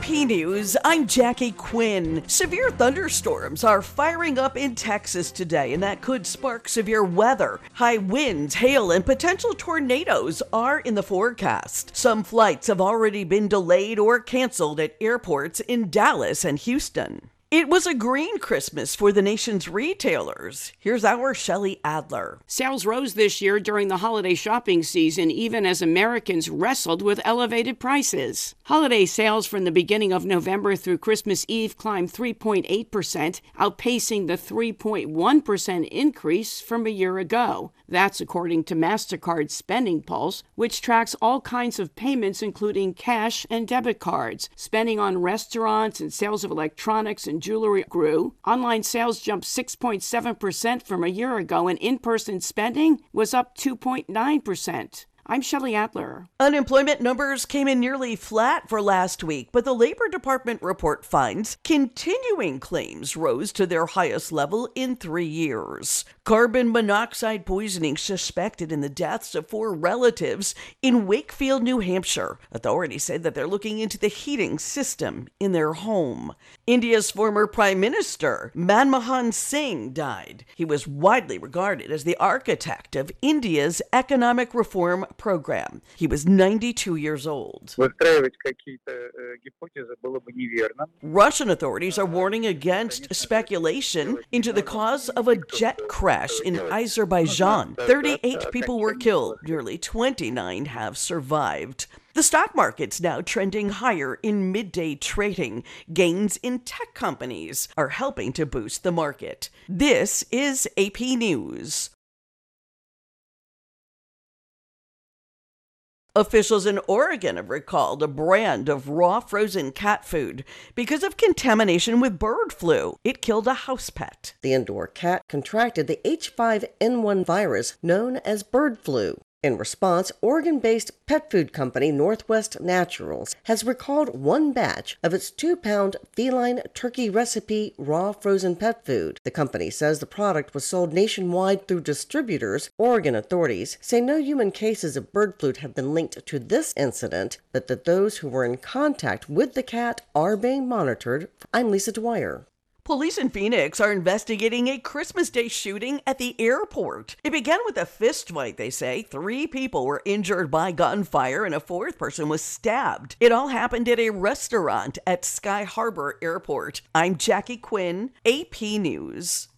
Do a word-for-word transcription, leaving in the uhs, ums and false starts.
P News, I'm Jackie Quinn. Severe thunderstorms are firing up in Texas today, and that could spark severe weather. High winds, hail, and potential tornadoes are in the forecast. Some flights have already been delayed or canceled at airports in Dallas and Houston. It was a green Christmas for the nation's retailers. Here's our Shelley Adler. Sales rose this year during the holiday shopping season, even as Americans wrestled with elevated prices. Holiday sales from the beginning of November through Christmas Eve climbed three point eight percent, outpacing the three point one percent increase from a year ago. That's according to MasterCard's Spending Pulse, which tracks all kinds of payments, including cash and debit cards. Spending on restaurants and sales of electronics and jewelry grew. Online sales jumped six point seven percent from a year ago, and in-person spending was up two point nine percent. I'm Shelley Adler. Unemployment numbers came in nearly flat for last week, but the Labor Department report finds continuing claims rose to their highest level in three years. Carbon monoxide poisoning suspected in the deaths of four relatives in Wakefield, New Hampshire. Authorities say that they're looking into the heating system in their home. India's former Prime Minister, Manmohan Singh, died. He was widely regarded as the architect of India's economic reform program. He was ninety-two years old. Russian authorities are warning against speculation into the cause of a jet crash in Azerbaijan. thirty-eight people were killed. Nearly twenty-nine have survived. The stock market's now trending higher in midday trading. Gains in tech companies are helping to boost the market. This is A P News. Officials in Oregon have recalled a brand of raw frozen cat food because of contamination with bird flu. It killed a house pet. The indoor cat contracted the H five N one virus known as bird flu. In response, Oregon-based pet food company Northwest Naturals has recalled one batch of its two-pound feline turkey recipe raw frozen pet food. The company says the product was sold nationwide through distributors. Oregon authorities say no human cases of bird flu have been linked to this incident, but that those who were in contact with the cat are being monitored. I'm Lisa Dwyer. Police in Phoenix are investigating a Christmas Day shooting at the airport. It began with a fistfight, they say. Three people were injured by gunfire and a fourth person was stabbed. It all happened at a restaurant at Sky Harbor Airport. I'm Jackie Quinn, A P News.